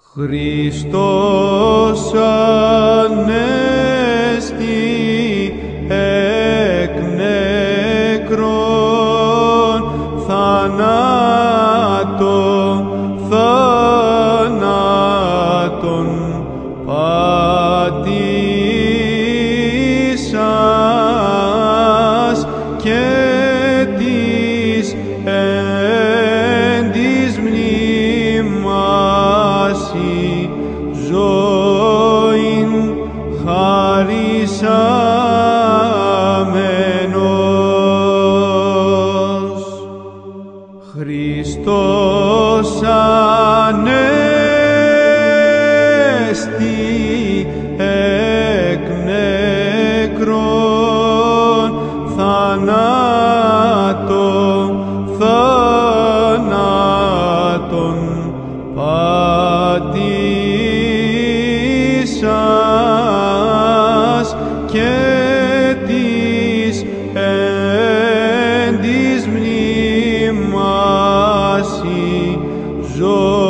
Χριστός ανέστη εκ νεκρών, θανάτων πατήσας και της εν της μνήμας ζωήν χαρισάμενος. Χριστός ανέστη εκ νεκρών, θανάτων πατήσας και της εν της μνήμας ζωής.